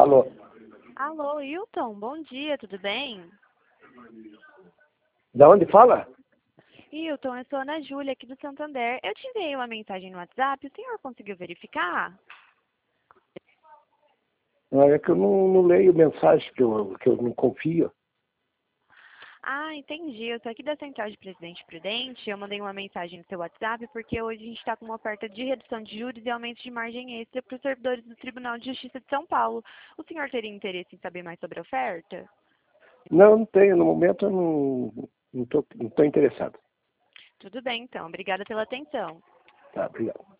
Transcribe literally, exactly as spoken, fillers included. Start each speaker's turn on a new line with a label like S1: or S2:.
S1: Alô?
S2: Alô, Hilton, bom dia, tudo bem?
S1: Da onde fala?
S2: Hilton, eu sou Ana Júlia, aqui do Santander. Eu te enviei uma mensagem no WhatsApp, o senhor conseguiu verificar?
S1: Não, é que eu não, não leio mensagem, que eu, que eu não confio.
S2: Ah, entendi. Eu sou aqui da Central de Presidente Prudente. Eu mandei uma mensagem no seu WhatsApp porque hoje a gente está com uma oferta de redução de juros e aumento de margem extra para os servidores do Tribunal de Justiça de São Paulo. O senhor teria interesse em saber mais sobre a oferta?
S1: Não, não tenho. No momento eu não não tô, não tô interessado.
S2: Tudo bem, então. Obrigada pela atenção.
S1: Tá, obrigado.